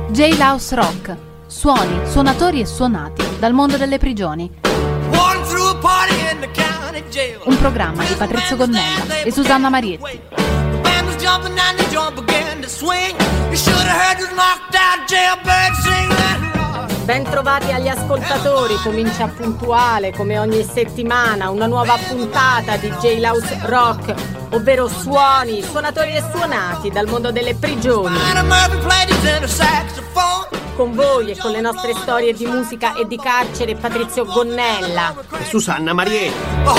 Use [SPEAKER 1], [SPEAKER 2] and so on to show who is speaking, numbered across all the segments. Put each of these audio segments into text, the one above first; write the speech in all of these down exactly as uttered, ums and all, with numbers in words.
[SPEAKER 1] Jailhouse Rock. Suoni, suonatori e suonati dal mondo delle prigioni. Un programma di Patrizio Gonnella e Susanna Marietti.
[SPEAKER 2] Ben trovati agli ascoltatori, comincia puntuale come ogni settimana una nuova puntata di Jailhouse Rock, ovvero suoni, suonatori e suonati dal mondo delle prigioni. Con voi e con le nostre storie di musica e di carcere, Patrizio Gonnella
[SPEAKER 3] e Susanna Marietti.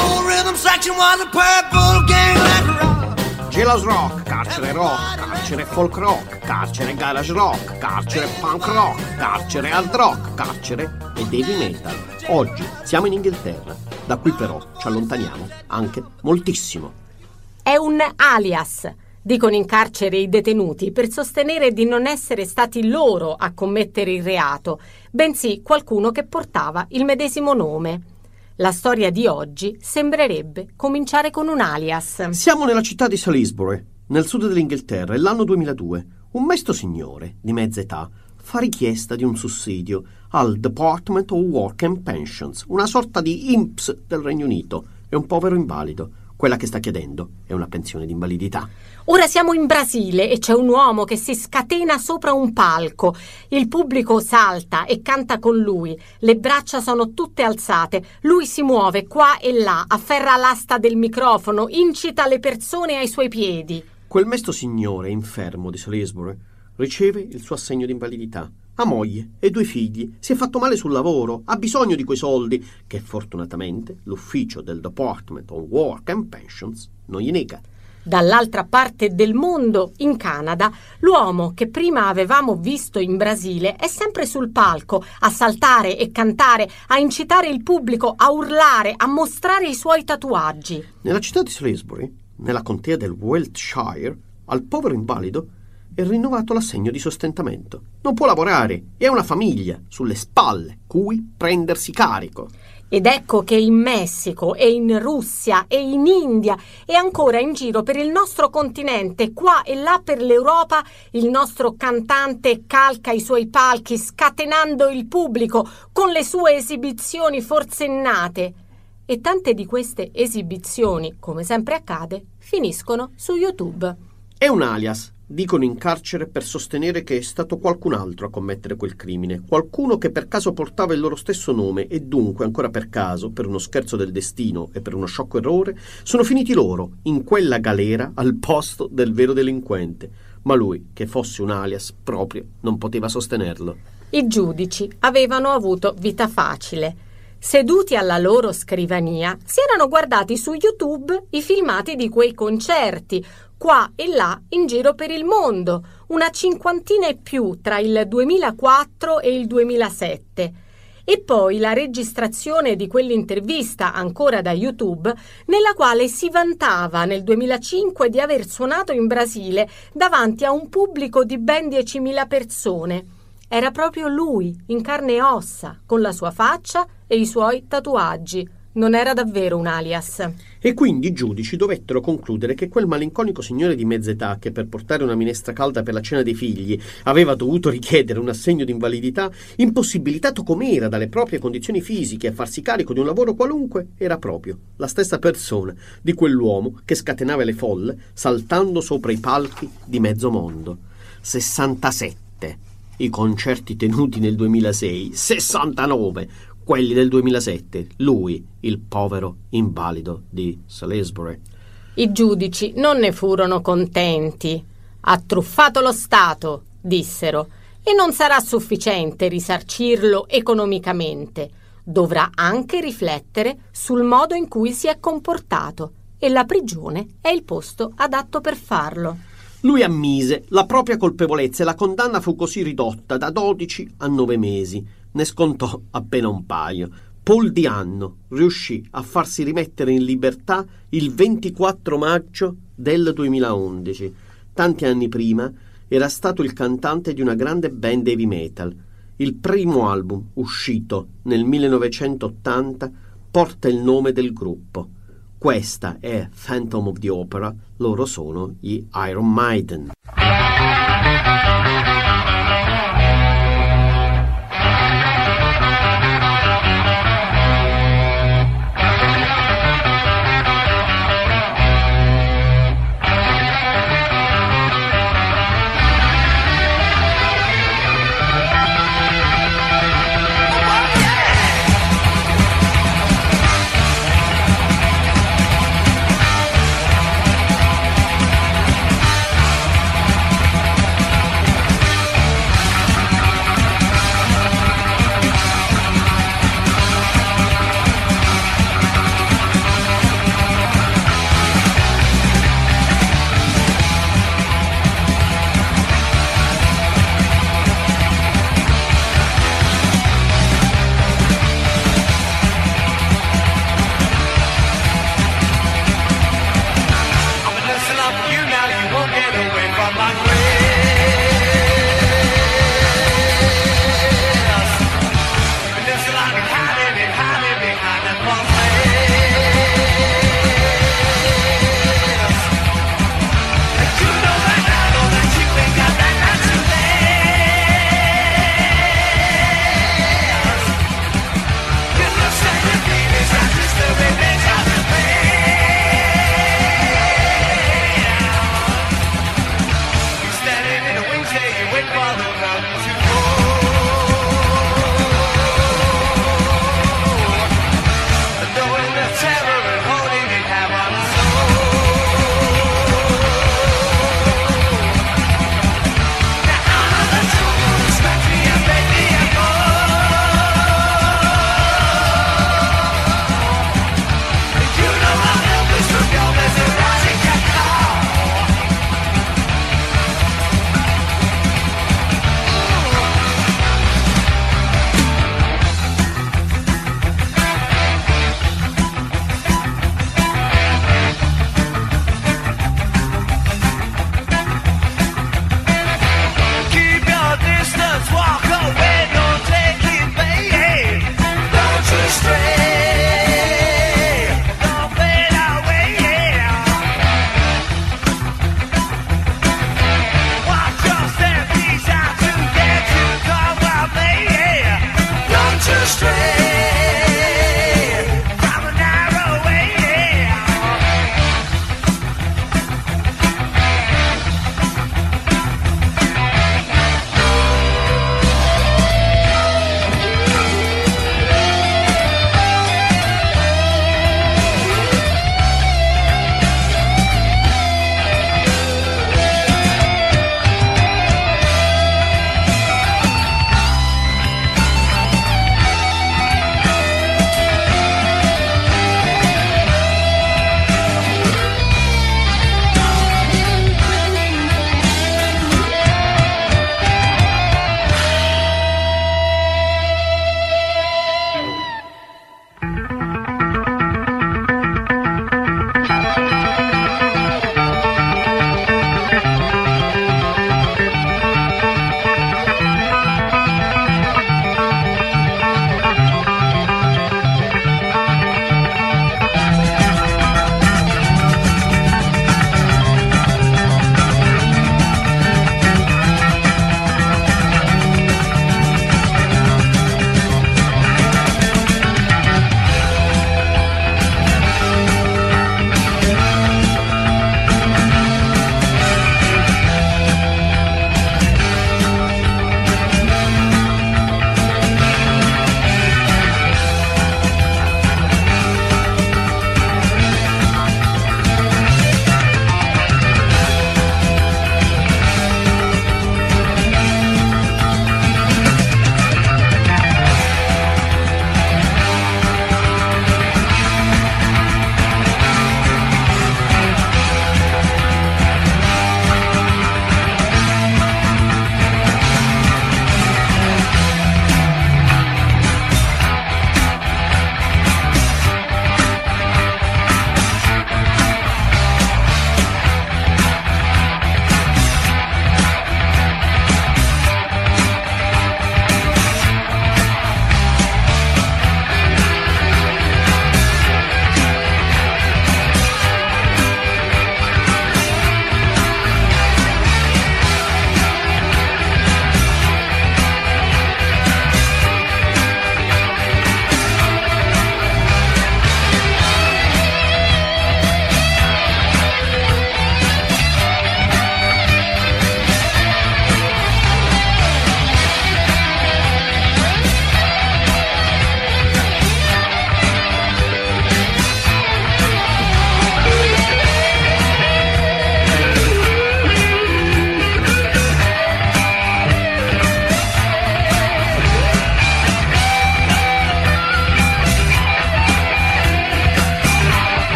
[SPEAKER 3] Jailhouse Rock, carcere rock, carcere folk rock, carcere garage rock, carcere punk rock, carcere hard rock, carcere e heavy metal. Oggi siamo in Inghilterra, da qui però ci allontaniamo anche moltissimo.
[SPEAKER 2] È un alias, dicono in carcere i detenuti, per sostenere di non essere stati loro a commettere il reato, bensì qualcuno che portava il medesimo nome. La storia di oggi sembrerebbe cominciare con un alias.
[SPEAKER 3] Siamo nella città di Salisbury, nel sud dell'Inghilterra, è l'anno duemiladue. Un mesto signore di mezza età fa richiesta di un sussidio al Department of Work and Pensions, una sorta di I N P S del Regno Unito. È un povero invalido. Quella che sta chiedendo è una pensione di invalidità.
[SPEAKER 2] Ora siamo in Brasile e c'è un uomo che si scatena sopra un palco. Il pubblico salta e canta con lui. Le braccia sono tutte alzate. Lui si muove qua e là, afferra l'asta del microfono, incita le persone ai suoi piedi.
[SPEAKER 3] Quel mesto signore infermo di Salisbury riceve il suo assegno di invalidità. Ha moglie e due figli, si è fatto male sul lavoro, ha bisogno di quei soldi che fortunatamente l'ufficio del Department of Work and Pensions non gli nega.
[SPEAKER 2] Dall'altra parte del mondo, in Canada, l'uomo che prima avevamo visto in Brasile è sempre sul palco, a saltare e cantare, a incitare il pubblico, a urlare, a mostrare i suoi tatuaggi.
[SPEAKER 3] Nella città di Salisbury, nella contea del Wiltshire, al povero invalido è rinnovato l'assegno di sostentamento. Non può lavorare e ha una famiglia sulle spalle cui prendersi carico.
[SPEAKER 2] Ed ecco che in Messico e in Russia e in India e ancora in giro per il nostro continente, qua e là per l'Europa, il nostro cantante calca i suoi palchi scatenando il pubblico con le sue esibizioni forsennate. E tante di queste esibizioni, come sempre accade, finiscono su YouTube.
[SPEAKER 3] È un alias. Dicono in carcere per sostenere che è stato qualcun altro a commettere quel crimine, qualcuno che per caso portava il loro stesso nome e dunque ancora per caso, per uno scherzo del destino e per uno sciocco errore, sono finiti loro in quella galera al posto del vero delinquente. Ma lui, che fosse un alias, proprio non poteva sostenerlo.
[SPEAKER 2] I giudici avevano avuto vita facile. Seduti alla loro scrivania, si erano guardati su YouTube i filmati di quei concerti, qua e là in giro per il mondo, una cinquantina e più tra il duemilaquattro e il duemilasette. E poi la registrazione di quell'intervista ancora da YouTube, nella quale si vantava nel duemilacinque di aver suonato in Brasile davanti a un pubblico di ben diecimila persone. Era proprio lui, in carne e ossa, con la sua faccia e i suoi tatuaggi. Non era davvero un alias.
[SPEAKER 3] E quindi i giudici dovettero concludere che quel malinconico signore di mezza età che per portare una minestra calda per la cena dei figli aveva dovuto richiedere un assegno di invalidità, impossibilitato com'era dalle proprie condizioni fisiche a farsi carico di un lavoro qualunque, era proprio la stessa persona di quell'uomo che scatenava le folle saltando sopra i palchi di mezzo mondo. sessantasette i concerti tenuti nel duemilasei, sessantanove quelli del duemilasette, lui, il povero invalido di Salisbury.
[SPEAKER 2] I giudici non ne furono contenti. Ha truffato lo Stato, dissero, e non sarà sufficiente risarcirlo economicamente. Dovrà anche riflettere sul modo in cui si è comportato e la prigione è il posto adatto per farlo.
[SPEAKER 3] Lui ammise la propria colpevolezza e la condanna fu così ridotta da dodici a nove mesi. Ne scontò appena un paio. Paul Di'Anno riuscì a farsi rimettere in libertà il ventiquattro maggio del duemilaundici. Tanti anni prima era stato il cantante di una grande band heavy metal. Il primo album, uscito nel millenovecentottanta, porta il nome del gruppo. Questa è Phantom of the Opera, loro sono gli Iron Maiden.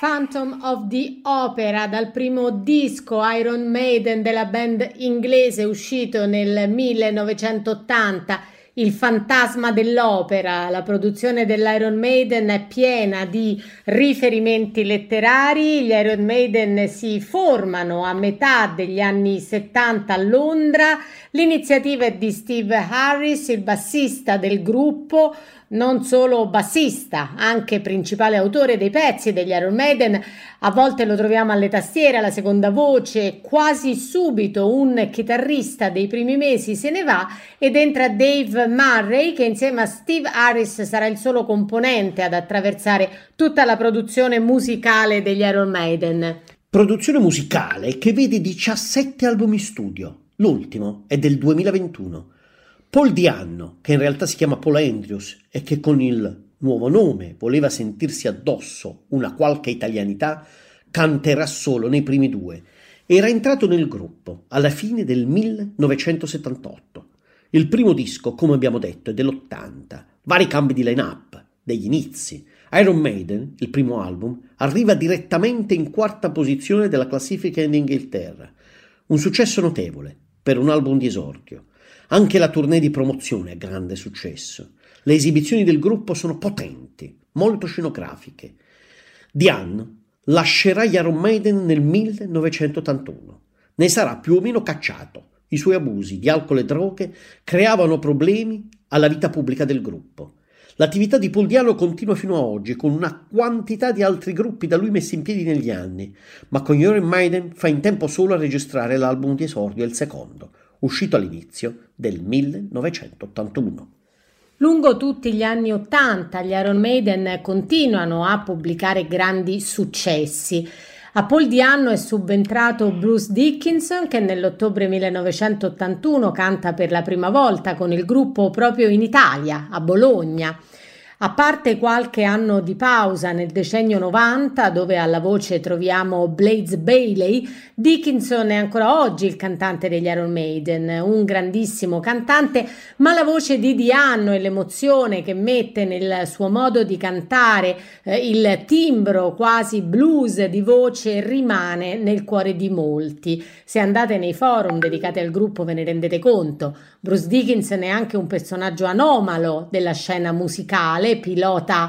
[SPEAKER 2] Phantom of the Opera, dal primo disco Iron Maiden della band inglese uscito nel millenovecentottanta, Il fantasma dell'opera. La produzione dell'Iron Maiden è piena di riferimenti letterari. Gli Iron Maiden si formano a metà degli anni settanta a Londra. L'iniziativa è di Steve Harris, il bassista del gruppo, non solo bassista, anche principale autore dei pezzi degli Iron Maiden. A volte lo troviamo alle tastiere, alla seconda voce. Quasi subito un chitarrista dei primi mesi se ne va ed entra Dave Murray, che insieme a Steve Harris sarà il solo componente ad attraversare tutta la produzione musicale degli Iron Maiden.
[SPEAKER 3] Produzione musicale che vede diciassette album in studio. L'ultimo è del duemilaventuno. Paul Di'Anno, che in realtà si chiama Paul Andrews e che con il nuovo nome voleva sentirsi addosso una qualche italianità, canterà solo nei primi due. Era entrato nel gruppo alla fine del millenovecentosettantotto. Il primo disco, come abbiamo detto, è dell'ottanta. Vari cambi di line-up, degli inizi. Iron Maiden, il primo album, arriva direttamente in quarta posizione della classifica in Inghilterra. Un successo notevole per un album di esordio. Anche la tournée di promozione è grande successo. Le esibizioni del gruppo sono potenti, molto scenografiche. Di'Anno lascerà gli Iron Maiden nel millenovecentottantuno. Ne sarà più o meno cacciato. I suoi abusi di alcol e droghe creavano problemi alla vita pubblica del gruppo. L'attività di Paul Di'Anno continua fino a oggi, con una quantità di altri gruppi da lui messi in piedi negli anni, ma con gli Iron Maiden fa in tempo solo a registrare l'album di esordio, il secondo, uscito all'inizio del millenovecentottantuno.
[SPEAKER 2] Lungo tutti gli anni ottanta gli Iron Maiden continuano a pubblicare grandi successi. A Paul Di'Anno è subentrato Bruce Dickinson, che nell'ottobre millenovecentottantuno canta per la prima volta con il gruppo proprio in Italia, a Bologna. A parte qualche anno di pausa nel decennio novanta, dove alla voce troviamo Blaze Bayley, Dickinson è ancora oggi il cantante degli Iron Maiden, un grandissimo cantante, ma la voce di Di'Anno e l'emozione che mette nel suo modo di cantare, eh, il timbro quasi blues di voce rimane nel cuore di molti. Se andate nei forum dedicati al gruppo ve ne rendete conto. Bruce Dickinson è anche un personaggio anomalo della scena musicale, pilota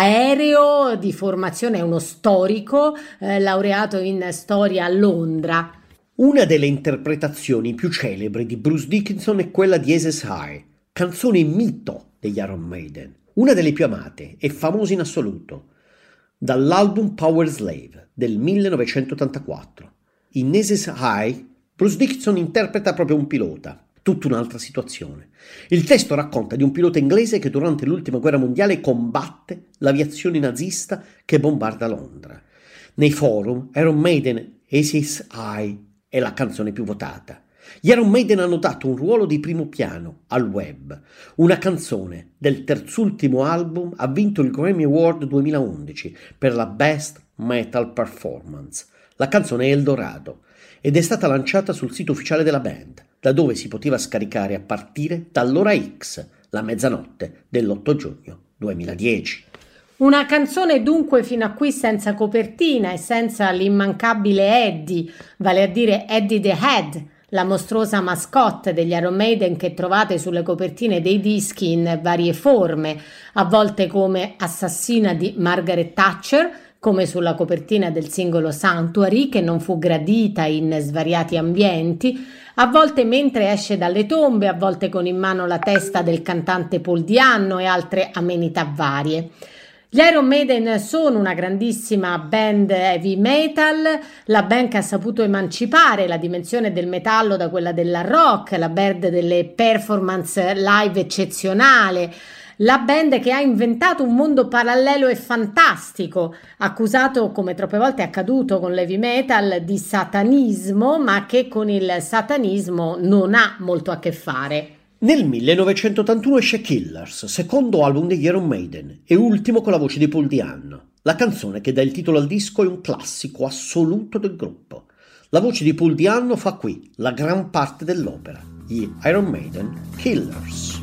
[SPEAKER 2] aereo, di formazione è uno storico, eh, laureato in storia a Londra.
[SPEAKER 3] Una delle interpretazioni più celebri di Bruce Dickinson è quella di Aces High, canzone mito degli Iron Maiden, una delle più amate e famose in assoluto, dall'album Power Slave del millenovecentottantaquattro. In Aces High Bruce Dickinson interpreta proprio un pilota. Tutta un'altra situazione. Il testo racconta di un pilota inglese che durante l'ultima guerra mondiale combatte l'aviazione nazista che bombarda Londra. Nei forum Iron Maiden Aces High è la canzone più votata. Gli Iron Maiden hanno dato un ruolo di primo piano al web. Una canzone del terzultimo album ha vinto il Grammy Award duemilaundici per la Best Metal Performance. La canzone è Eldorado ed è stata lanciata sul sito ufficiale della band, da dove si poteva scaricare a partire dall'ora X, la mezzanotte dell'otto giugno duemiladieci.
[SPEAKER 2] Una canzone dunque fino a qui senza copertina e senza l'immancabile Eddie, vale a dire Eddie the Head, la mostruosa mascotte degli Iron Maiden che trovate sulle copertine dei dischi in varie forme, a volte come assassina di Margaret Thatcher, come sulla copertina del singolo Sanctuary, che non fu gradita in svariati ambienti, a volte mentre esce dalle tombe, a volte con in mano la testa del cantante Paul Di'Anno e altre amenità varie. Gli Iron Maiden sono una grandissima band heavy metal, la band che ha saputo emancipare la dimensione del metallo da quella della rock, la band delle performance live eccezionale, la band che ha inventato un mondo parallelo e fantastico, accusato, come troppe volte è accaduto con l'heavy metal, di satanismo, ma che con il satanismo non ha molto a che fare.
[SPEAKER 3] Nel millenovecentottantuno esce Killers, secondo album degli Iron Maiden e ultimo con la voce di Paul Di'Anno. La canzone che dà il titolo al disco è un classico assoluto del gruppo. La voce di Paul Di'Anno fa qui la gran parte dell'opera. Gli Iron Maiden Killers.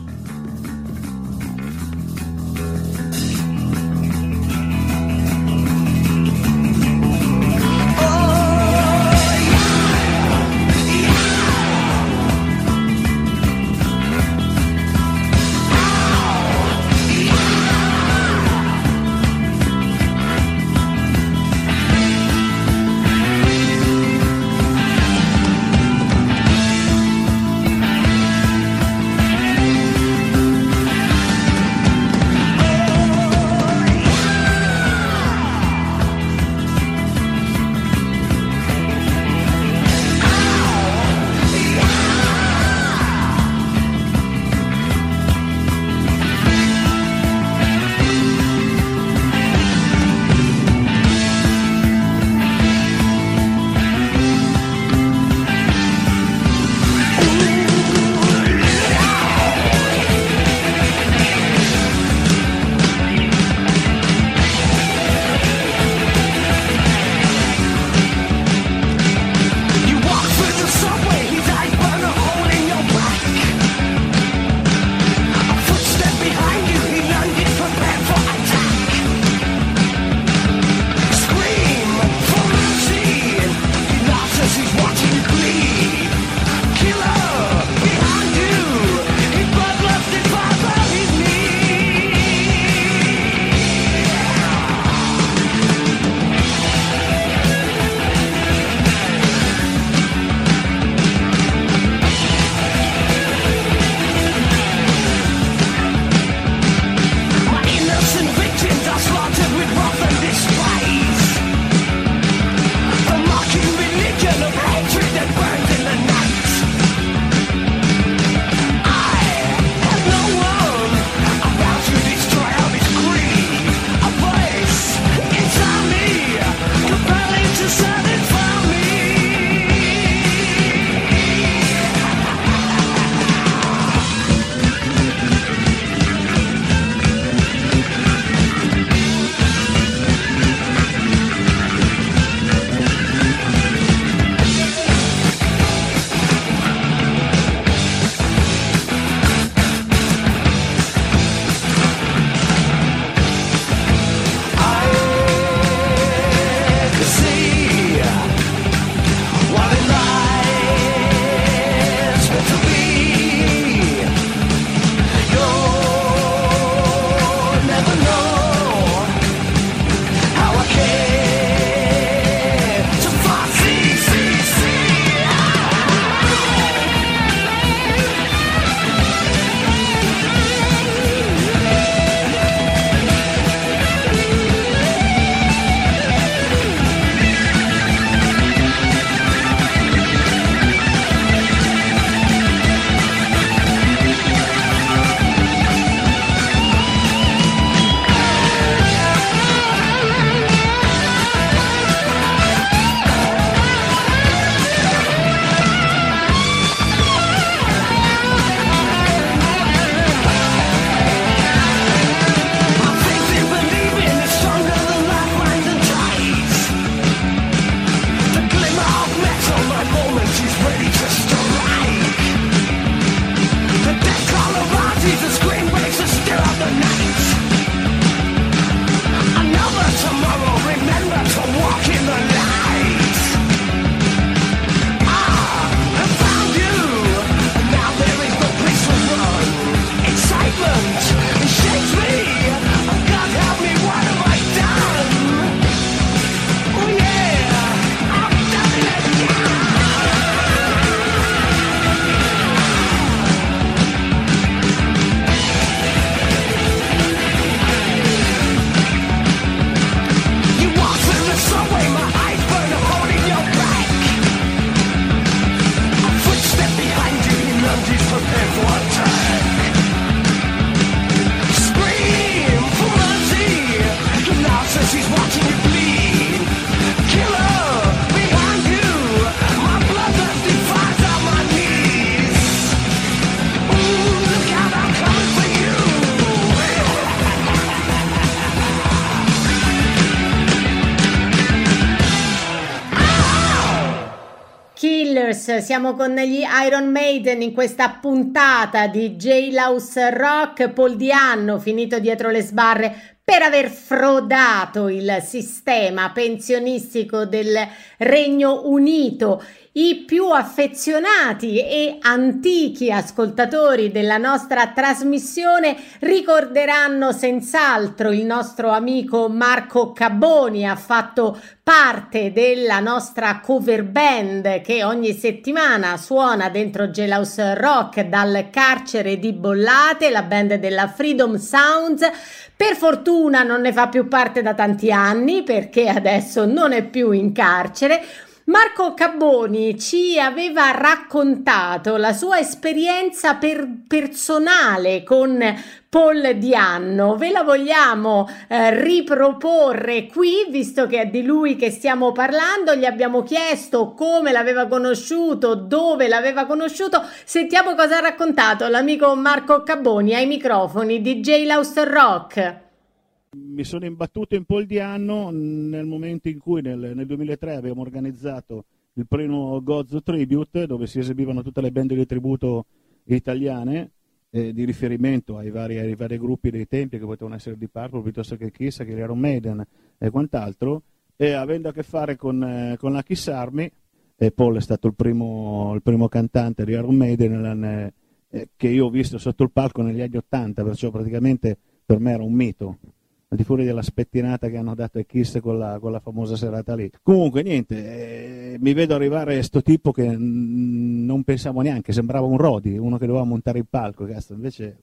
[SPEAKER 2] Rockers, siamo con gli Iron Maiden in questa puntata di Jailhouse Rock. Paul Di'Anno, finito dietro le sbarre per aver frodato il sistema pensionistico del Regno Unito. I più affezionati e antichi ascoltatori della nostra trasmissione ricorderanno senz'altro il nostro amico Marco Cabboni. Ha fatto parte della nostra cover band che ogni settimana suona dentro Jailhouse Rock dal carcere di Bollate, la band della Freedom Sounds. Per fortuna non ne fa più parte da tanti anni, perché adesso non è più in carcere. Marco Cabboni ci aveva raccontato la sua esperienza per personale con Paul Di'Anno. Ve la vogliamo eh, riproporre qui, visto che è di lui che stiamo parlando. Gli abbiamo chiesto come l'aveva conosciuto, dove l'aveva conosciuto. Sentiamo cosa ha raccontato l'amico Marco Cabboni ai microfoni di Jailhouse Rock.
[SPEAKER 4] Mi sono imbattuto in Paul Di'Anno nel momento in cui nel, nel duemilatré abbiamo organizzato il primo Gozo Tribute, dove si esibivano tutte le band di tributo italiane, eh, di riferimento ai vari, ai vari gruppi dei tempi, che potevano essere di Purple piuttosto che Kiss, che Iron Maiden e quant'altro, e avendo a che fare con, eh, con la Kiss Army, e Paul è stato il primo, il primo cantante di Iron Maiden eh, che io ho visto sotto il palco negli anni ottanta, perciò praticamente per me era un mito, al di fuori della spettinata che hanno dato ai Kiss con la, con la famosa serata lì. Comunque niente, eh, mi vedo arrivare sto tipo che mh, non pensavo neanche, sembrava un Rodi, uno che doveva montare il palco, cazzo. Invece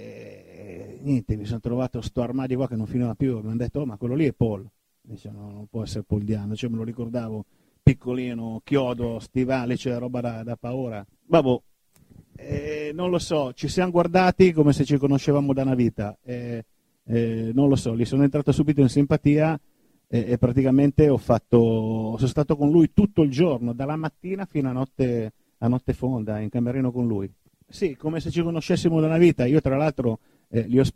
[SPEAKER 4] eh, niente, mi sono trovato sto armadio qua che non finiva più, mi hanno detto oh, ma quello lì è Paul. Dice, no, non può essere Paul Di'Anno, cioè me lo ricordavo piccolino, chiodo, stivali, cioè roba da, da paura. Vabbè, eh, non lo so, ci siamo guardati come se ci conoscevamo da una vita. Eh, Eh, non lo so, gli sono entrato subito in simpatia e, e praticamente ho fatto, sono stato con lui tutto il giorno, dalla mattina fino a notte, a notte fonda, in camerino con lui. Sì, come se ci conoscessimo da una vita. Io tra l'altro eh, gli ho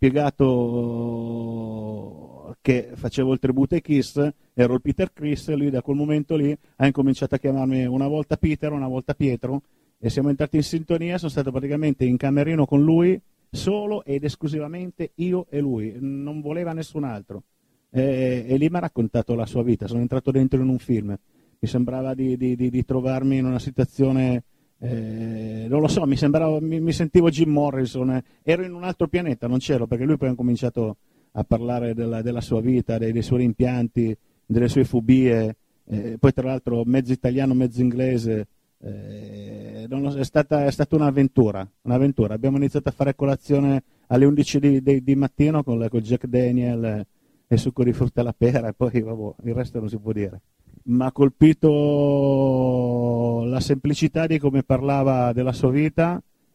[SPEAKER 4] spiegato che facevo il tributo ai Kiss, ero il Peter Criss, e lui da quel momento lì ha incominciato a chiamarmi una volta Peter, una volta Pietro, e siamo entrati in sintonia. Sono stato praticamente in camerino con lui, solo ed esclusivamente io e lui, non voleva nessun altro, e, e lì mi ha raccontato la sua vita. Sono entrato dentro in un film, mi sembrava di, di, di, di trovarmi in una situazione, eh, non lo so, mi sembrava, mi, mi sentivo Jim Morrison, eh, ero in un altro pianeta, non c'ero, perché lui poi ha cominciato a parlare della, della sua vita, dei, dei suoi rimpianti, delle sue fobie, eh, poi tra l'altro mezzo italiano, mezzo inglese. Eh, non lo so, è, stata, è stata un'avventura, un'avventura. Abbiamo iniziato a fare colazione alle undici di, di, di mattino con, con Jack Daniel e il succo di frutta alla pera, e poi vabbè, il resto non si può dire. Mi ha colpito la semplicità di come parlava della sua vita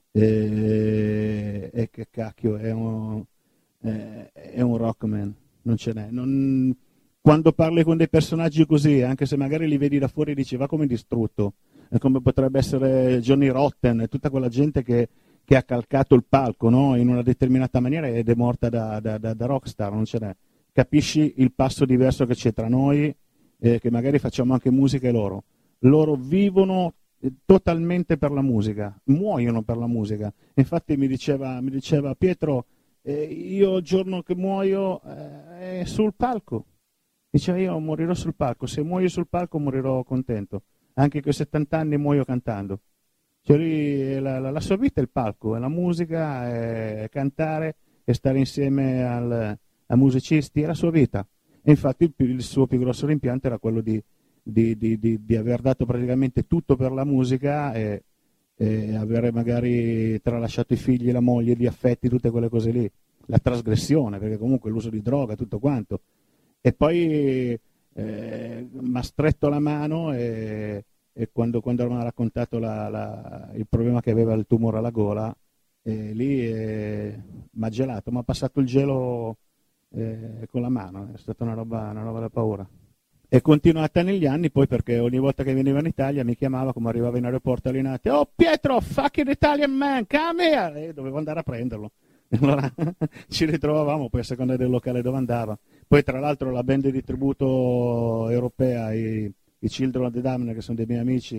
[SPEAKER 4] e, e che cacchio, è un, è, è un rockman, non ce n'è. Non, quando parli con dei personaggi così, anche se magari li vedi da fuori, dici va come distrutto, come potrebbe essere Johnny Rotten e tutta quella gente che, che ha calcato il palco, no? In una determinata maniera ed è morta da, da, da, da rockstar, non ce n'è. Capisci il passo diverso che c'è tra noi, eh, che magari facciamo anche musica, e loro. Loro vivono totalmente per la musica, muoiono per la musica. Infatti mi diceva, mi diceva Pietro, eh, io il giorno che muoio eh, è sul palco. Diceva io morirò sul palco, se muoio sul palco morirò contento. Anche che settanta anni muoio cantando. Cioè lui, la, la, la sua vita è il palco, è la musica, è cantare, è stare insieme al, a musicisti, è la sua vita. E infatti il, il suo più grosso rimpianto era quello di, di, di, di, di aver dato praticamente tutto per la musica e, e avere magari tralasciato i figli, la moglie, gli affetti, tutte quelle cose lì. La trasgressione, perché comunque l'uso di droga, tutto quanto. E poi Eh, mi ha stretto la mano e, e quando, quando mi ha raccontato la, la, il problema che aveva il tumore alla gola, eh, lì eh, mi ha gelato, mi ha passato il gelo eh, con la mano, è stata una roba, una roba da paura. È continuata negli anni poi, perché ogni volta che veniva in Italia mi chiamava, come arrivava in aeroporto all'inate, oh Pietro, fucking Italian man, come here! E dovevo andare a prenderlo. Allora ci ritrovavamo poi a seconda del locale dove andava. Poi tra l'altro la band di tributo europea, i, i Children of the Damned, che sono dei miei amici,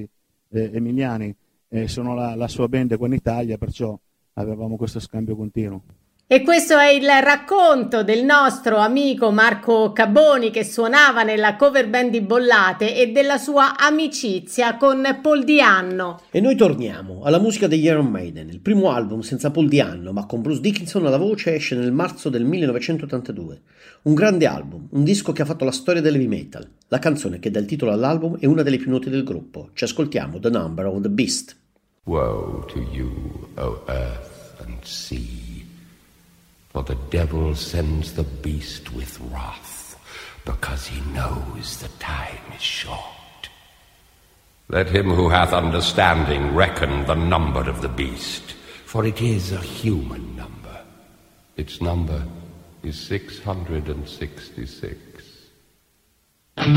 [SPEAKER 4] eh, Emiliani eh, sono la, la sua band qua in Italia, perciò avevamo questo scambio continuo.
[SPEAKER 2] E questo è il racconto del nostro amico Marco Caboni, che suonava nella cover band di Bollate, e della sua amicizia con Paul Di'Anno.
[SPEAKER 3] E noi torniamo alla musica degli Iron Maiden. Il primo album senza Paul Di'Anno, ma con Bruce Dickinson alla voce, esce nel marzo del millenovecentottantadue. Un grande album, un disco che ha fatto la storia dell'heavy metal. La canzone che dà il titolo all'album è una delle più note del gruppo. Ci ascoltiamo The Number of the Beast.
[SPEAKER 5] Woe to you, O earth and sea, for the devil sends the beast with wrath, because he knows the time is short. Let him who hath understanding reckon the number of the beast, for it is a human number. Its number is six hundred sixty-six.
[SPEAKER 6] I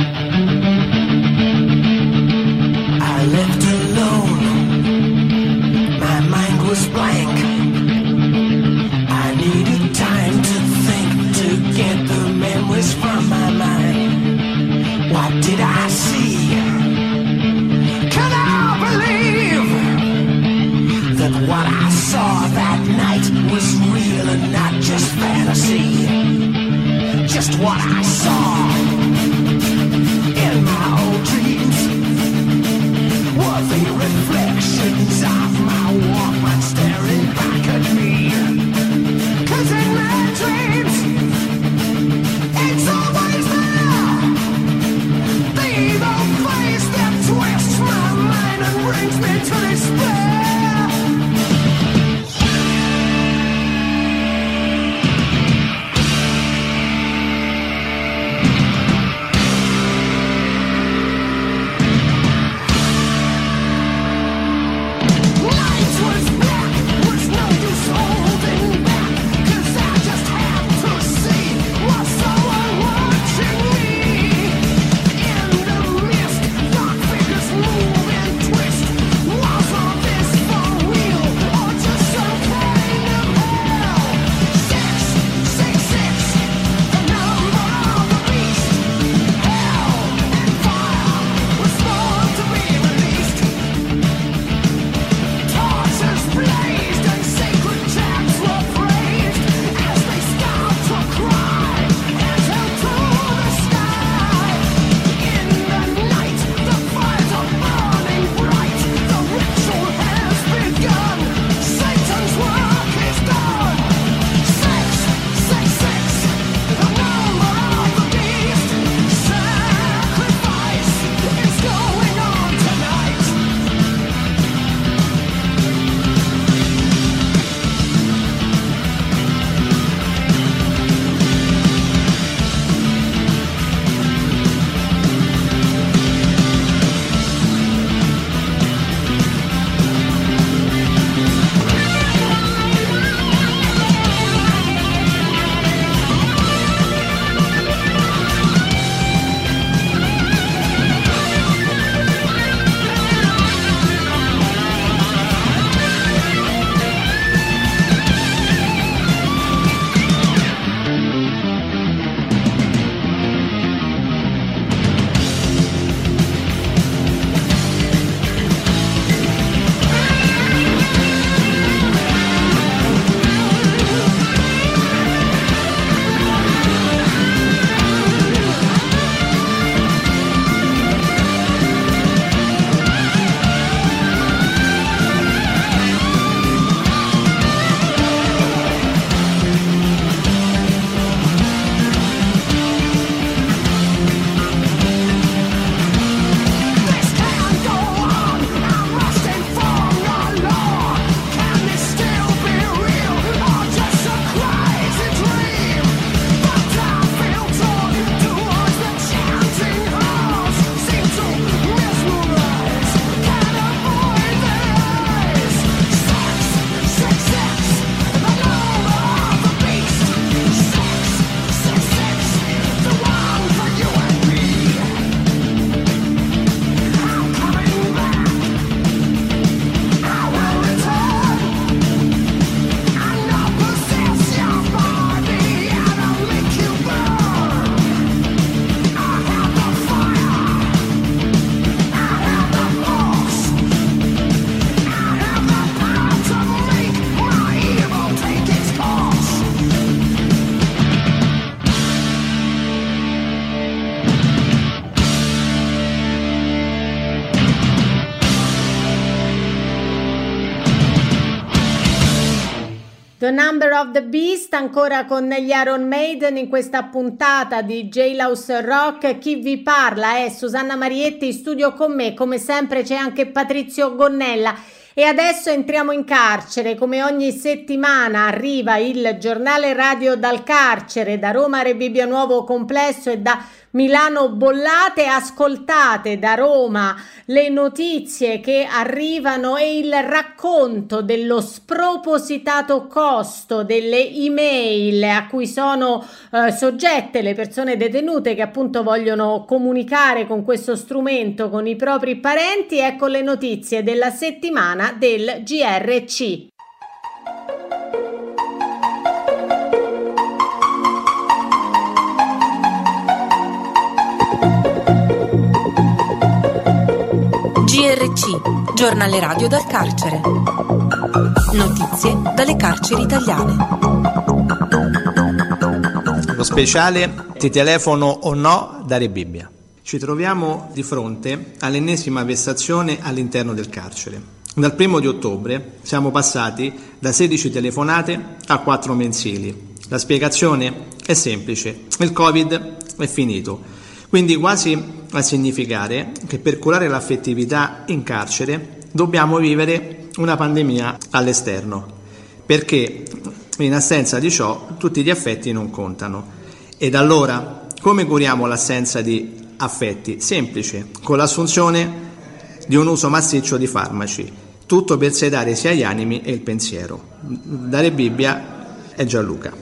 [SPEAKER 6] left alone. My mind was blank. I needed time to think, to get the memories from my mind. What did I see? Can I believe that what I saw that night was real and not just fantasy? Just what I saw in my old dreams were the reflections of my Walkman staring back at me. 'Cause in my dreams, it's always there, the evil face that twists my mind and brings me to despair.
[SPEAKER 2] The Number of the Beast, ancora con gli Iron Maiden in questa puntata di Jailhouse Rock. Chi vi parla è Susanna Marietti, in studio con me, come sempre c'è anche Patrizio Gonnella. E adesso entriamo in carcere. Come ogni settimana arriva il giornale radio dal carcere, da Roma Rebibbia Nuovo Complesso e da Milano Bollate. Ascoltate da Roma le notizie che arrivano e il racconto dello spropositato costo delle email a cui sono eh, soggette le persone detenute che appunto vogliono comunicare con questo strumento con i propri parenti. Ecco le notizie della settimana del G R C.
[SPEAKER 7] G R C, giornale radio dal carcere. Notizie dalle carceri italiane.
[SPEAKER 8] Lo speciale Ti telefono o no da Rebibbia. Ci troviamo di fronte all'ennesima vessazione all'interno del carcere. Dal primo di ottobre siamo passati da sedici telefonate a quattro mensili. La spiegazione è semplice: il Covid è finito. Quindi quasi a significare che per curare l'affettività in carcere dobbiamo vivere una pandemia all'esterno, perché in assenza di ciò tutti gli affetti non contano. Ed allora come curiamo l'assenza di affetti? Semplice, con l'assunzione di un uso massiccio di farmaci, tutto per sedare sia gli animi e il pensiero. Da Rebibbia è Gianluca.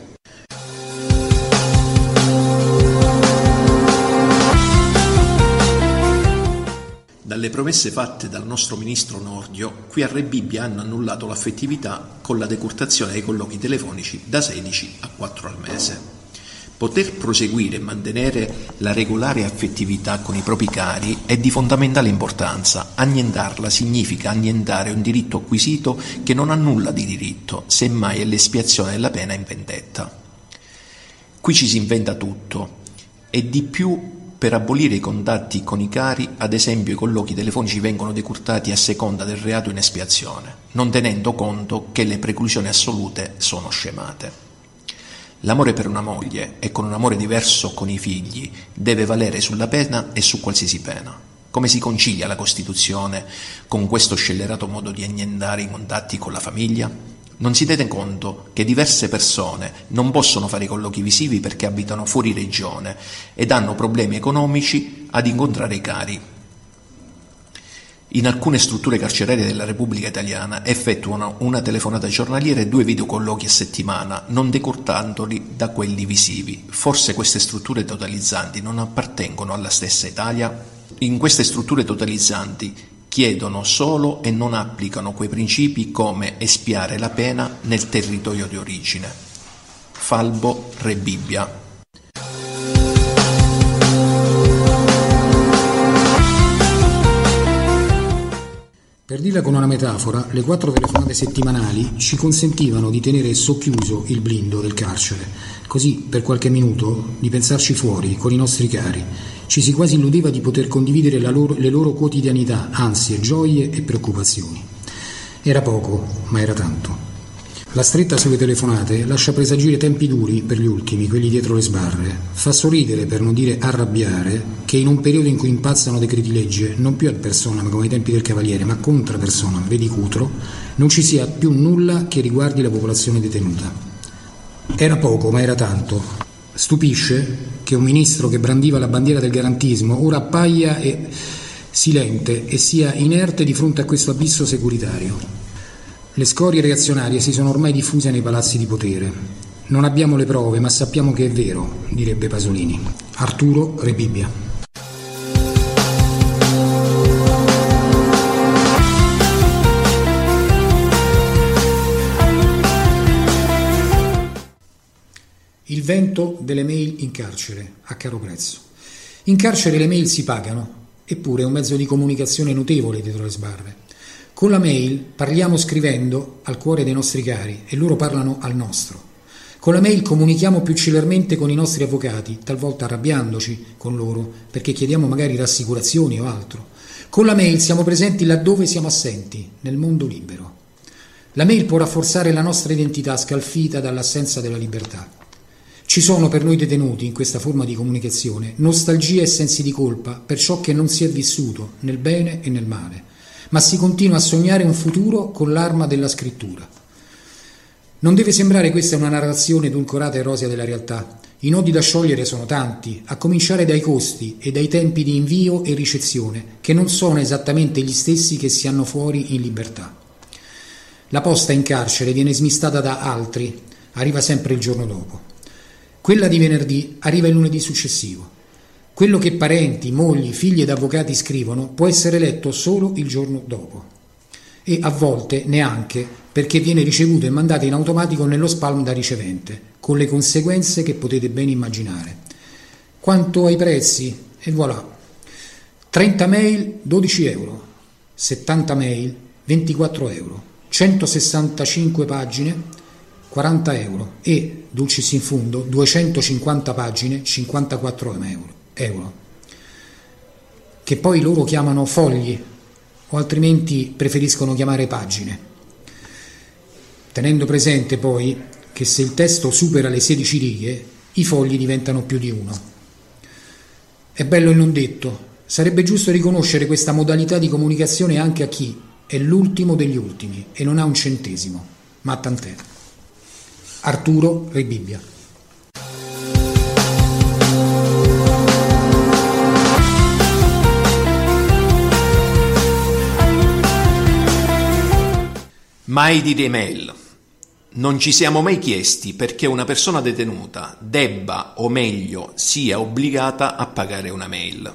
[SPEAKER 9] Dalle promesse fatte dal nostro ministro Nordio, qui a Rebibbia hanno annullato l'affettività con la decurtazione dei colloqui telefonici da sedici a quattro al mese. Poter proseguire e mantenere la regolare affettività con i propri cari è di fondamentale importanza. Annientarla significa annientare un diritto acquisito che non ha nulla di diritto, semmai è l'espiazione della pena in vendetta. Qui ci si inventa tutto e di più. Per abolire i contatti con i cari, ad esempio, i colloqui telefonici vengono decurtati a seconda del reato in espiazione, non tenendo conto che le preclusioni assolute sono scemate. L'amore per una moglie e con un amore diverso con i figli deve valere sulla pena e su qualsiasi pena. Come si concilia la Costituzione con questo scellerato modo di annientare i contatti con la famiglia? Non si tiene conto che diverse persone non possono fare i colloqui visivi perché abitano fuori regione ed hanno problemi economici ad incontrare i cari. In alcune strutture carcerarie della Repubblica Italiana effettuano una telefonata giornaliera e due videocolloqui a settimana, non decurtandoli da quelli visivi. Forse queste strutture totalizzanti non appartengono alla stessa Italia? In queste strutture totalizzanti chiedono solo e non applicano quei principi come espiare la pena nel territorio di origine. Falbo, Rebibbia.
[SPEAKER 10] Per dirla con una metafora, le quattro telefonate settimanali ci consentivano di tenere socchiuso il blindo del carcere, così per qualche minuto di pensarci fuori con i nostri cari. Ci si quasi illudeva di poter condividere la loro, le loro quotidianità, ansie, gioie e preoccupazioni. Era poco, ma era tanto. La stretta sulle telefonate lascia presagire tempi duri per gli ultimi, quelli dietro le sbarre. Fa sorridere, per non dire arrabbiare, che in un periodo in cui impazzano decreti legge, non più ad personam come ai tempi del Cavaliere, ma contra personam, vedi Cutro, non ci sia più nulla che riguardi la popolazione detenuta. Era poco, ma era tanto. Stupisce che un ministro che brandiva la bandiera del garantismo ora appaia e silente e sia inerte di fronte a questo abisso securitario. Le scorie reazionarie si sono ormai diffuse nei palazzi di potere. Non abbiamo le prove, ma sappiamo che è vero, direbbe Pasolini. Arturo, Rebibbia. Il vento delle mail in carcere, a caro prezzo. In carcere le mail si pagano, eppure è un mezzo di comunicazione notevole dietro le sbarre. Con la mail parliamo scrivendo al cuore dei nostri cari e loro parlano al nostro. Con la mail comunichiamo più celermente con i nostri avvocati, talvolta arrabbiandoci con loro perché chiediamo magari rassicurazioni o altro. Con la mail siamo presenti laddove siamo assenti, nel mondo libero. La mail può rafforzare la nostra identità scalfita dall'assenza della libertà. Ci sono per noi detenuti in questa forma di comunicazione nostalgia e sensi di colpa per ciò che non si è vissuto nel bene e nel male, ma si continua a sognare un futuro con l'arma della scrittura. Non deve sembrare questa una narrazione edulcorata e rosea della realtà. I nodi da sciogliere sono tanti, a cominciare dai costi e dai tempi di invio e ricezione, che non sono esattamente gli stessi che si hanno fuori in libertà. La posta in carcere viene smistata da altri, arriva sempre il giorno dopo. Quella di venerdì arriva il lunedì successivo. Quello che parenti, mogli, figli ed avvocati scrivono può essere letto solo il giorno dopo. E a volte neanche, perché viene ricevuto e mandato in automatico nello spam da ricevente, con le conseguenze che potete ben immaginare. Quanto ai prezzi? E voilà. trenta mail, dodici euro. settanta mail, ventiquattro euro. centosessantacinque pagine, quaranta euro e, dulcis in fundo, duecentocinquanta pagine, cinquantaquattro euro, che poi loro chiamano fogli o altrimenti preferiscono chiamare pagine, tenendo presente poi che se il testo supera le sedici righe i fogli diventano più di uno. È bello il non detto, sarebbe giusto riconoscere questa modalità di comunicazione anche a chi è l'ultimo degli ultimi e non ha un centesimo, ma tant'è. Arturo Rebibbia.
[SPEAKER 9] Mai dire email. Non ci siamo mai chiesti perché una persona detenuta debba, o meglio, sia obbligata a pagare una mail.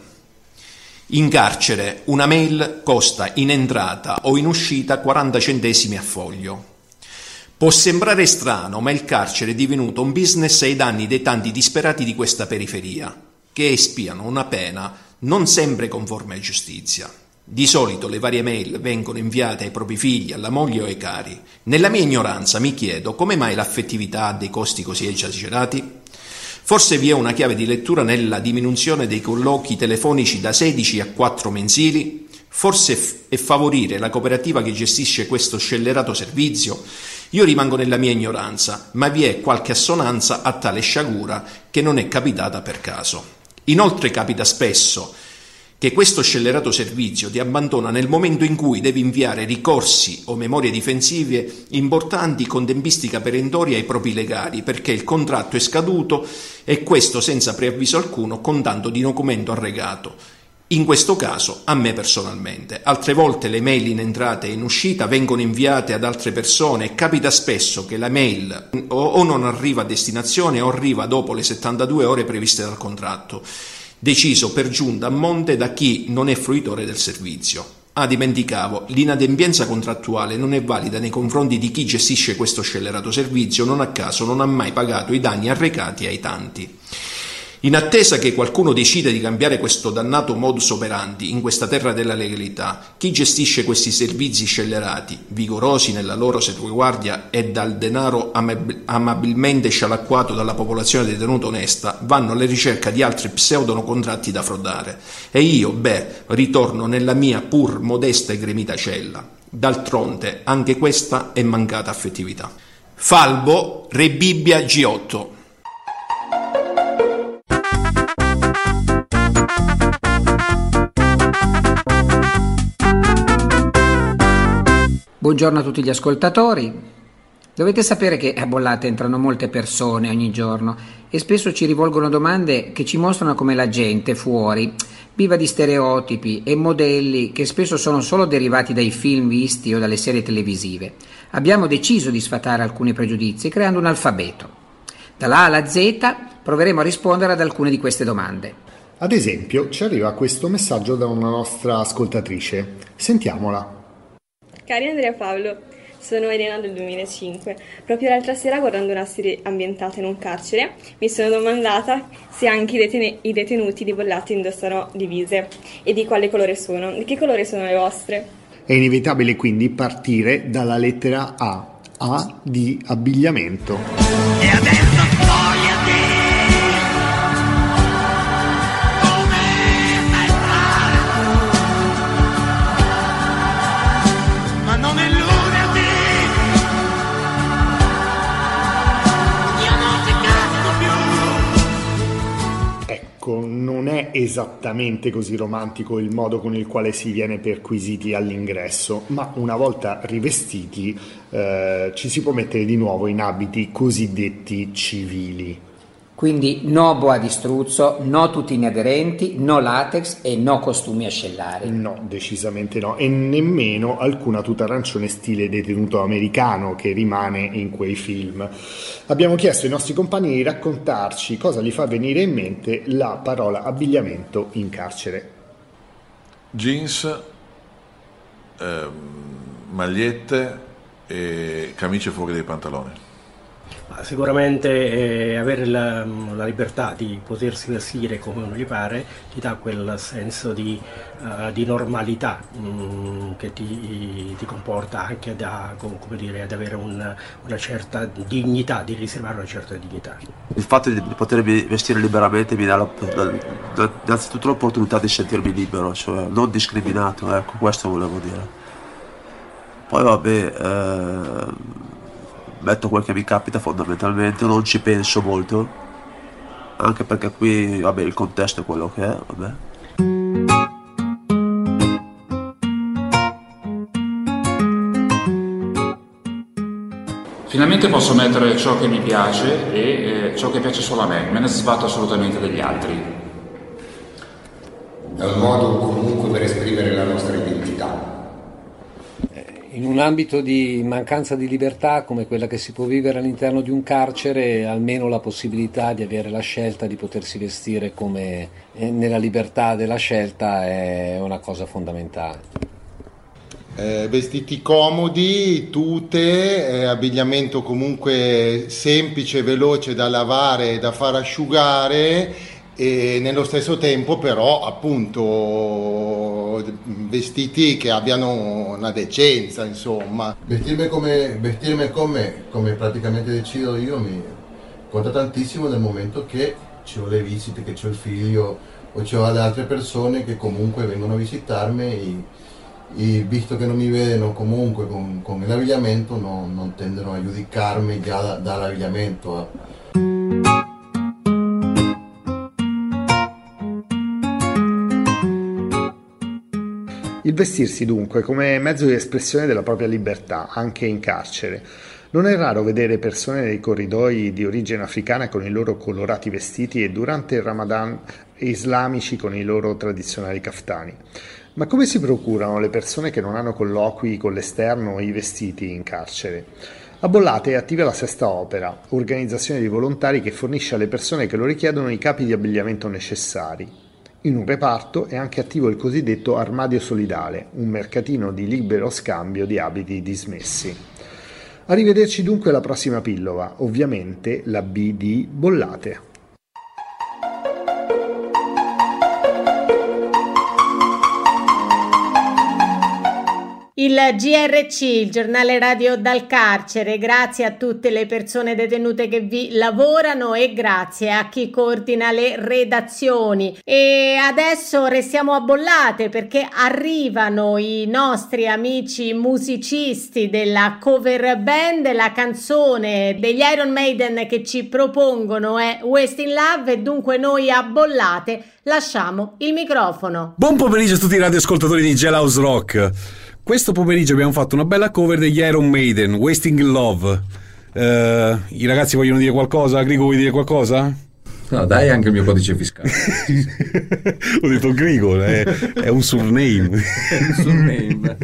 [SPEAKER 9] In carcere una mail costa in entrata o in uscita quaranta centesimi a foglio. Può sembrare strano, ma il carcere è divenuto un business ai danni dei tanti disperati di questa periferia, che espiano una pena non sempre conforme a giustizia. Di solito le varie mail vengono inviate ai propri figli, alla moglie o ai cari. Nella mia ignoranza mi chiedo come mai l'affettività ha dei costi così esagerati? Forse vi è una chiave di lettura nella diminuzione dei colloqui telefonici da sedici a quattro mensili? Forse è favorire la cooperativa che gestisce questo scellerato servizio? Io rimango nella mia ignoranza, ma vi è qualche assonanza a tale sciagura che non è capitata per caso. Inoltre capita spesso che questo scellerato servizio ti abbandona nel momento in cui devi inviare ricorsi o memorie difensive importanti con tempistica perentoria ai propri legali perché il contratto è scaduto e questo senza preavviso alcuno con tanto di documento arregato. In questo caso a me personalmente. Altre volte le mail in entrata e in uscita vengono inviate ad altre persone e capita spesso che la mail o, o non arriva a destinazione o arriva dopo le settantadue ore previste dal contratto, deciso per giunta a monte da chi non è fruitore del servizio. Ah, dimenticavo, l'inadempienza contrattuale non è valida nei confronti di chi gestisce questo scellerato servizio, non a caso non ha mai pagato i danni arrecati ai tanti. In attesa che qualcuno decida di cambiare questo dannato modus operandi in questa terra della legalità, chi gestisce questi servizi scellerati, vigorosi nella loro salvaguardia e dal denaro amab- amabilmente scialacquato dalla popolazione detenuta onesta, vanno alla ricerca di altri pseudocontratti da frodare. E io, beh, ritorno nella mia pur modesta e gremita cella. D'altronde, anche questa è mancata affettività. Falbo, Rebibbia G otto.
[SPEAKER 11] Buongiorno a tutti gli ascoltatori. Dovete sapere che a Bollate entrano molte persone ogni giorno e spesso ci rivolgono domande che ci mostrano come la gente fuori viva di stereotipi e modelli che spesso sono solo derivati dai film visti o dalle serie televisive. Abbiamo deciso di sfatare alcuni pregiudizi creando un alfabeto. Dalla A alla Z proveremo a rispondere ad alcune di queste domande.
[SPEAKER 12] Ad esempio, ci arriva questo messaggio da una nostra ascoltatrice. Sentiamola.
[SPEAKER 13] Cari Andrea Paolo, sono Elena del duemilacinque. Proprio l'altra sera, guardando una serie ambientata in un carcere, mi sono domandata se anche i, deten- i detenuti di Bollate indossano divise e di quale colore sono. Di che colore sono le vostre?
[SPEAKER 12] È inevitabile quindi partire dalla lettera A, A di abbigliamento.
[SPEAKER 6] E adesso spogliati!
[SPEAKER 12] Ecco, non è esattamente così romantico il modo con il quale si viene perquisiti all'ingresso, ma una volta rivestiti eh, ci si può mettere di nuovo in abiti cosiddetti civili.
[SPEAKER 11] Quindi no boa di struzzo, no tutine aderenti, no latex e no costumi ascellari.
[SPEAKER 12] No, decisamente no, e nemmeno alcuna tuta arancione stile detenuto americano che rimane in quei film. Abbiamo chiesto ai nostri compagni di raccontarci cosa gli fa venire in mente la parola abbigliamento in carcere.
[SPEAKER 14] Jeans, ehm, magliette e camicie fuori dai pantaloni.
[SPEAKER 15] Sicuramente eh, avere la, la libertà di potersi vestire come uno gli pare ti dà quel senso di, uh, di normalità mh, che ti, ti comporta anche da, come dire, ad avere un, una certa dignità, di riservare una certa dignità.
[SPEAKER 16] Il fatto di potermi vestire liberamente mi dà la, la, la, innanzitutto l'opportunità di sentirmi libero, cioè non discriminato, ecco, questo volevo dire. Poi vabbè, eh, metto quel che mi capita fondamentalmente, non ci penso molto, anche perché qui, vabbè, il contesto è quello che è, vabbè.
[SPEAKER 17] Finalmente posso mettere ciò che mi piace e eh, ciò che piace solo a me, me ne sbatto assolutamente degli altri.
[SPEAKER 18] È un modo comunque per esprimere la nostra identità.
[SPEAKER 19] In un ambito di mancanza di libertà come quella che si può vivere all'interno di un carcere, almeno la possibilità di avere la scelta di potersi vestire come nella libertà della scelta è una cosa fondamentale.
[SPEAKER 20] Eh, vestiti comodi, tute, eh, abbigliamento comunque semplice, veloce da lavare e da far asciugare, e nello stesso tempo però appunto vestiti che abbiano una decenza, insomma.
[SPEAKER 21] Vestirmi come, vestirmi come, come praticamente decido io mi conta tantissimo nel momento che ho le visite, che ho il figlio o ho le altre persone che comunque vengono a visitarmi e, e visto che non mi vedono comunque con, con l'abbigliamento no, non tendono a giudicarmi già da, dall'abbigliamento.
[SPEAKER 12] Il vestirsi dunque come mezzo di espressione della propria libertà, anche in carcere. Non è raro vedere persone nei corridoi di origine africana con i loro colorati vestiti e durante il Ramadan islamici con i loro tradizionali kaftani. Ma come si procurano le persone che non hanno colloqui con l'esterno i vestiti in carcere? A Bollate è attiva la Sesta Opera, organizzazione di volontari che fornisce alle persone che lo richiedono i capi di abbigliamento necessari. In un reparto è anche attivo il cosiddetto Armadio Solidale, un mercatino di libero scambio di abiti dismessi. Arrivederci dunque alla prossima pillola, ovviamente la B di Bollate.
[SPEAKER 2] Il G R C, il giornale radio dal carcere, grazie a tutte le persone detenute che vi lavorano e grazie a chi coordina le redazioni. E adesso restiamo a Bollate perché arrivano i nostri amici musicisti della cover band. La canzone degli Iron Maiden che ci propongono è Wasting Love e dunque noi a Bollate lasciamo il microfono.
[SPEAKER 22] Buon pomeriggio a tutti i radioascoltatori di Jailhouse Rock. Questo pomeriggio abbiamo fatto una bella cover degli Iron Maiden, Wasting Love. Uh, I ragazzi vogliono dire qualcosa? Grigo, vuoi dire qualcosa?
[SPEAKER 23] No, dai anche il mio codice fiscale.
[SPEAKER 22] Ho detto Grigo, è, è un surname.
[SPEAKER 23] un surname.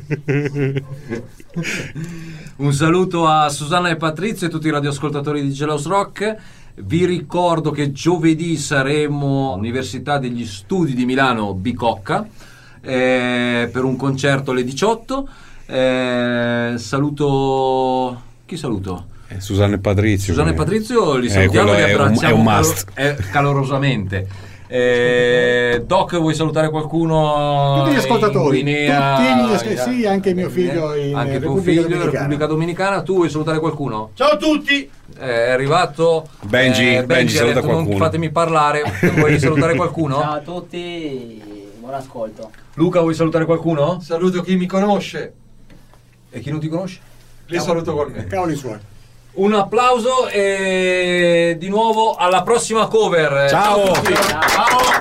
[SPEAKER 23] Un saluto a Susanna e Patrizio e tutti i radioascoltatori di Jailhouse Rock. Vi ricordo che giovedì saremo all'Università degli Studi di Milano Bicocca Eh, per un concerto alle diciotto. Eh, saluto chi saluto?
[SPEAKER 22] Eh, Susanna e Patrizio.
[SPEAKER 23] Susanna e Patrizio li salutiamo e li abbracciamo
[SPEAKER 22] è un, è un must.
[SPEAKER 23] Calor- eh, calorosamente. Eh, Doc, vuoi salutare qualcuno?
[SPEAKER 24] Tutti gli ascoltatori,
[SPEAKER 23] in Guinea,
[SPEAKER 24] tutti gli, sì, anche mio figlio in
[SPEAKER 23] anche tuo
[SPEAKER 24] Repubblica
[SPEAKER 23] figlio in Repubblica Dominicana. Tu vuoi salutare qualcuno?
[SPEAKER 24] Ciao a tutti.
[SPEAKER 23] È arrivato
[SPEAKER 22] Benji,
[SPEAKER 23] eh,
[SPEAKER 22] Benji,
[SPEAKER 23] Benji
[SPEAKER 22] saluta
[SPEAKER 23] detto,
[SPEAKER 22] qualcuno.
[SPEAKER 23] Non fatemi parlare. Vuoi salutare qualcuno?
[SPEAKER 25] Ciao a tutti, buon ascolto.
[SPEAKER 23] Luca, vuoi salutare qualcuno?
[SPEAKER 26] Saluto chi mi conosce.
[SPEAKER 23] E chi non ti conosce?
[SPEAKER 26] Li saluto con me.
[SPEAKER 24] Cavoli suoi.
[SPEAKER 23] Un applauso e di nuovo alla prossima cover.
[SPEAKER 22] Ciao,
[SPEAKER 23] Ciao a tutti. Ciao.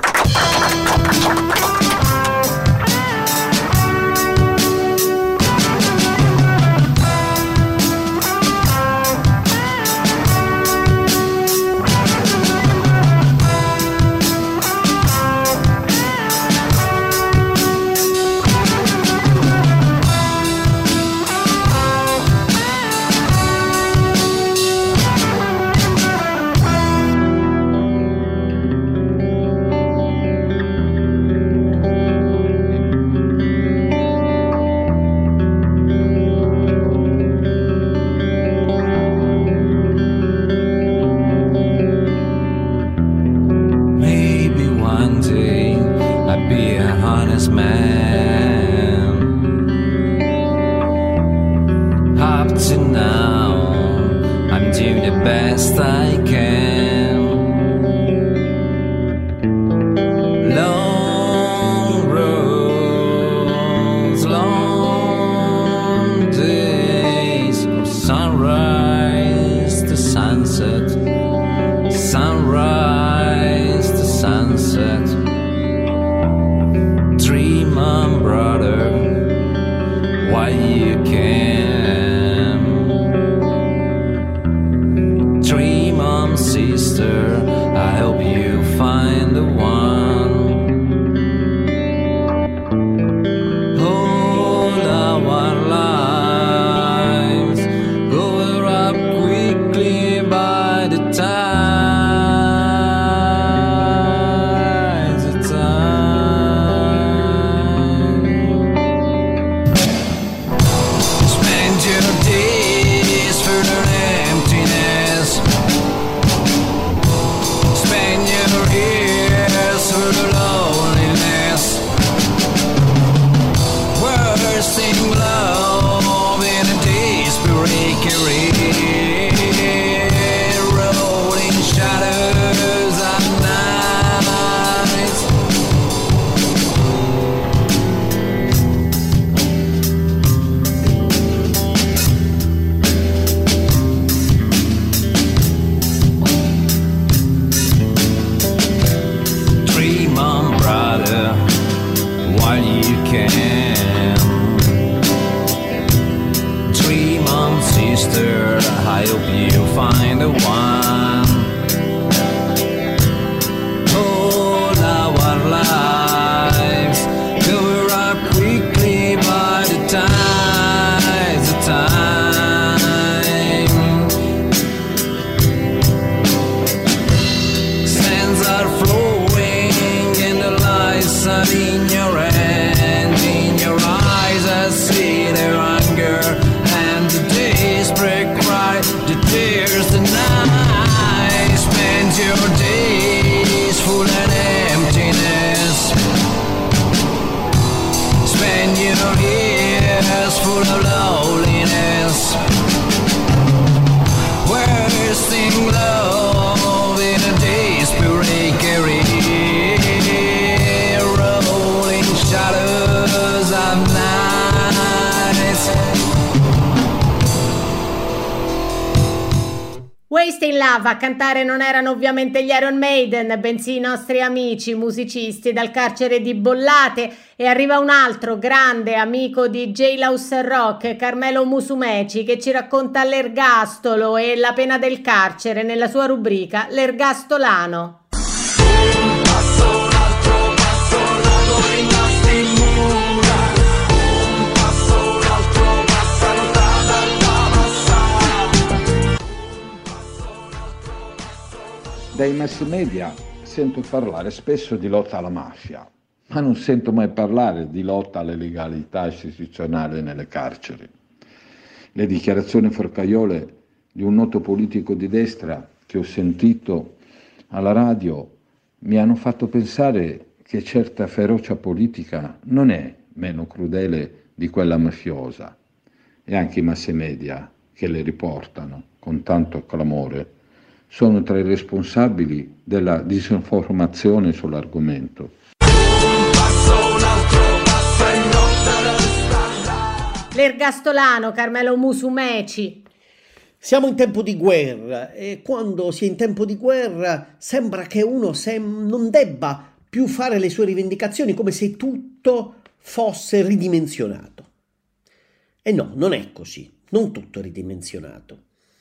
[SPEAKER 2] A cantare non erano ovviamente gli Iron Maiden, bensì i nostri amici musicisti dal carcere di Bollate. E arriva un altro grande amico di Jailhouse Rock, Carmelo Musumeci, che ci racconta l'ergastolo e la pena del carcere nella sua rubrica L'Ergastolano.
[SPEAKER 1] Dai mass media sento parlare spesso di lotta alla mafia, ma non sento mai parlare di lotta all'illegalità istituzionale nelle carceri. Le dichiarazioni forcaiole di un noto politico di destra che ho sentito alla radio mi hanno fatto pensare che certa ferocia politica non è meno crudele di quella mafiosa, e anche i mass media che le riportano con tanto clamore sono tra i responsabili della disinformazione sull'argomento.
[SPEAKER 2] L'ergastolano Carmelo Musumeci.
[SPEAKER 3] Siamo in tempo di guerra e quando si è in tempo di guerra sembra che uno sem- non debba più fare le sue rivendicazioni, come se tutto fosse ridimensionato. E no, non è così, non tutto è ridimensionato.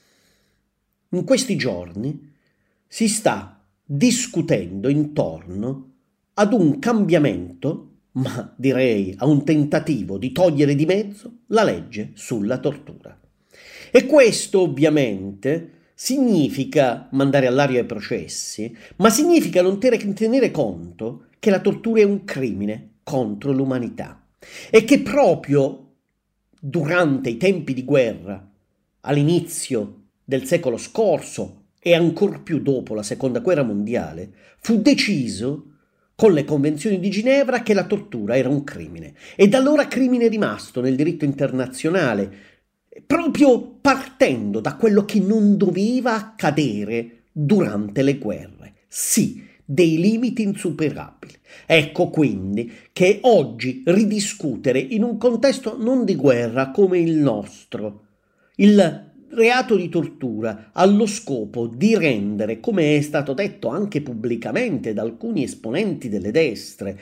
[SPEAKER 3] In questi giorni si sta discutendo intorno ad un cambiamento, ma direi a un tentativo di togliere di mezzo la legge sulla tortura. E questo ovviamente significa mandare all'aria i processi, ma significa non tenere conto che la tortura è un crimine contro l'umanità e che proprio durante i tempi di guerra, all'inizio del secolo scorso e ancor più dopo la Seconda Guerra Mondiale, fu deciso con le convenzioni di Ginevra che la tortura era un crimine e da allora crimine è rimasto nel diritto internazionale, proprio partendo da quello che non doveva accadere durante le guerre. Sì, dei limiti insuperabili. Ecco quindi che oggi ridiscutere in un contesto non di guerra come il nostro, il reato di tortura ha lo scopo di rendere, come è stato detto anche pubblicamente da alcuni esponenti delle destre,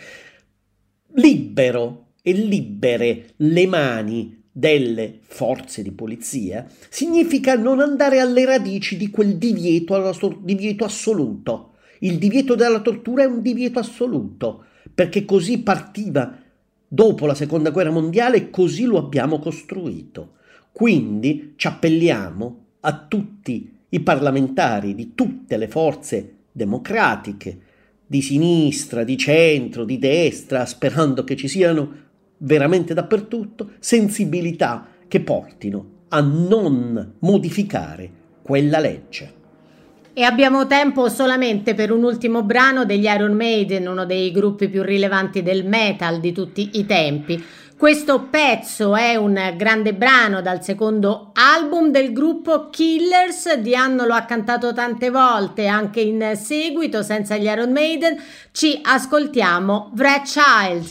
[SPEAKER 3] libero e libere le mani delle forze di polizia, significa non andare alle radici di quel divieto, alla sor- divieto assoluto. Il divieto della tortura è un divieto assoluto, perché così partiva dopo la Seconda Guerra Mondiale e così lo abbiamo costruito. Quindi ci appelliamo a tutti i parlamentari di tutte le forze democratiche, di sinistra, di centro, di destra, sperando che ci siano veramente dappertutto, sensibilità che portino a non modificare quella legge.
[SPEAKER 2] E abbiamo tempo solamente per un ultimo brano degli Iron Maiden, uno dei gruppi più rilevanti del metal di tutti i tempi. Questo pezzo è un grande brano dal secondo album del gruppo Killers. Dianno lo ha cantato tante volte anche in seguito senza gli Iron Maiden. Ci ascoltiamo Wrathchild.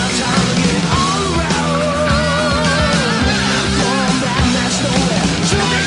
[SPEAKER 6] Sugar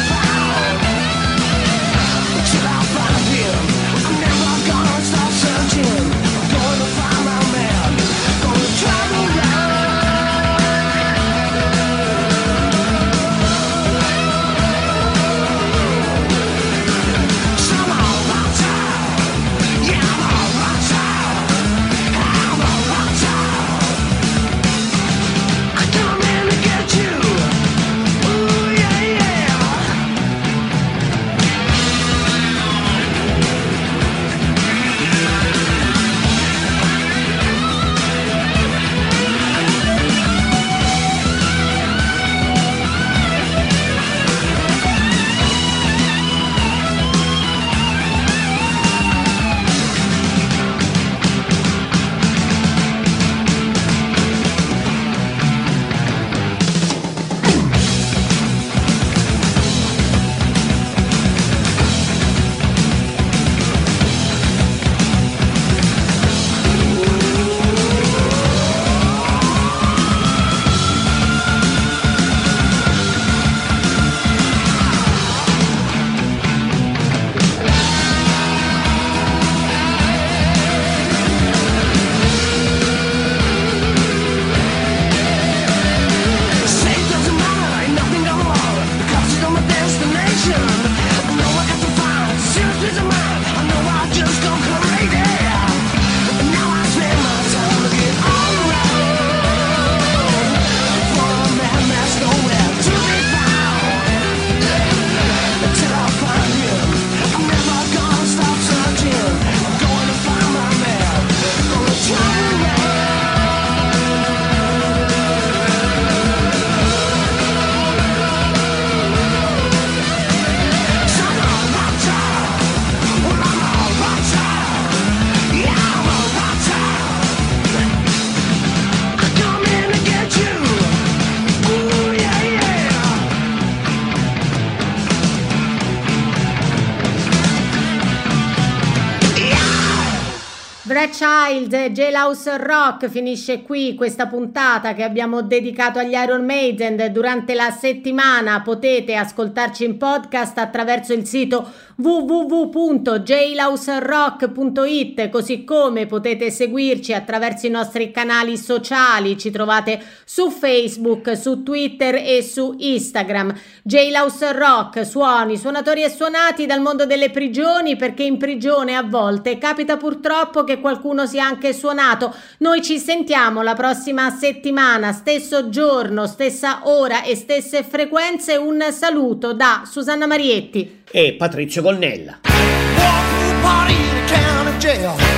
[SPEAKER 2] Ray Child, Jailhouse Rock, finisce qui questa puntata che abbiamo dedicato agli Iron Maiden. Durante la settimana potete ascoltarci in podcast attraverso il sito w w w punto jailhouse rock punto i t, così come potete seguirci attraverso i nostri canali sociali. Ci trovate su Facebook, su Twitter e su Instagram. Jailhouse Rock, suoni, suonatori e suonati dal mondo delle prigioni, perché in prigione a volte capita purtroppo che qualcuno sia anche suonato. Noi ci sentiamo la prossima settimana, stesso giorno, stessa ora e stesse frequenze. Un saluto da Susanna Marietti
[SPEAKER 3] e Patrizio Gonnella.
[SPEAKER 6] Walk through party in a county jail.